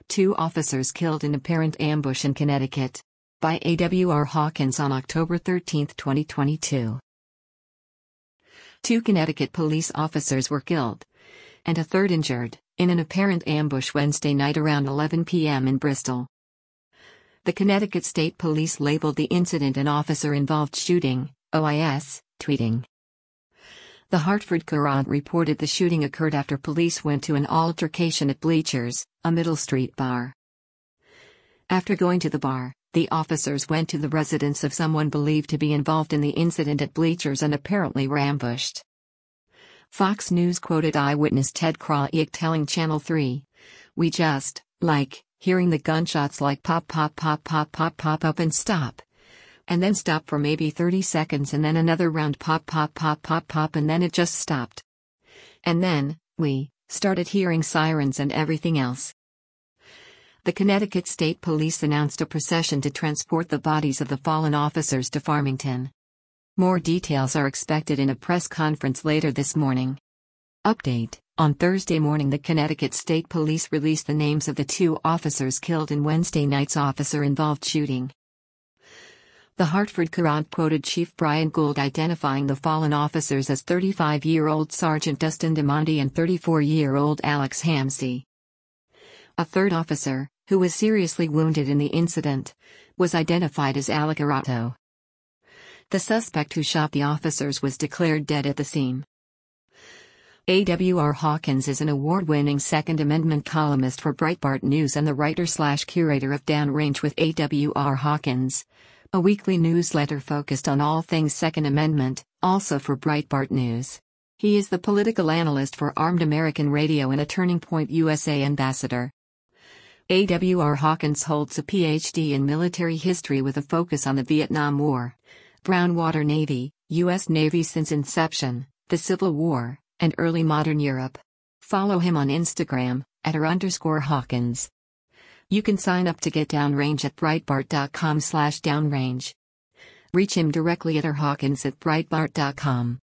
2 officers killed in apparent ambush in Connecticut. By A.W.R. Hawkins on October 13, 2022. 2 Connecticut police officers were killed, and a third injured, in an apparent ambush Wednesday night around 11 p.m. in Bristol. The Connecticut State Police labeled the incident an officer-involved shooting, OIS, tweeting. The Hartford Courant reported the shooting occurred after police went to an altercation at Bleachers, a Middle Street bar. After going to the bar, the officers went to the residence of someone believed to be involved in the incident at Bleachers and apparently were ambushed. Fox News quoted eyewitness Ted Krajicek telling Channel 3, "We just, hearing the gunshots pop pop pop pop pop pop up and stop. And then stop for maybe 30 seconds and then another round pop pop pop pop pop and then it just stopped. And then, we started hearing sirens and everything else." The Connecticut State Police announced a procession to transport the bodies of the fallen officers to Farmington. More details are expected in a press conference later this morning. Update: on Thursday morning, the Connecticut State Police released the names of the 2 officers killed in Wednesday night's officer-involved shooting. The Hartford Courant quoted Chief Brian Gould identifying the fallen officers as 35-year-old Sergeant Dustin DeMonte and 34-year-old Alex Hamsey. A third officer, who was seriously wounded in the incident, was identified as Alec Arato. The suspect who shot the officers was declared dead at the scene. A.W.R. Hawkins is an award-winning Second Amendment columnist for Breitbart News and the writer/curator of Downrange with A.W.R. Hawkins, a weekly newsletter focused on all things Second Amendment, also for Breitbart News. He is the political analyst for Armed American Radio and a Turning Point USA ambassador. A.W.R. Hawkins holds a Ph.D. in military history with a focus on the Vietnam War, Brown Water Navy, U.S. Navy since inception, the Civil War, and early modern Europe. Follow him on Instagram, @r_Hawkins. You can sign up to get Downrange at Breitbart.com/downrange. Reach him directly at rhawkins@breitbart.com.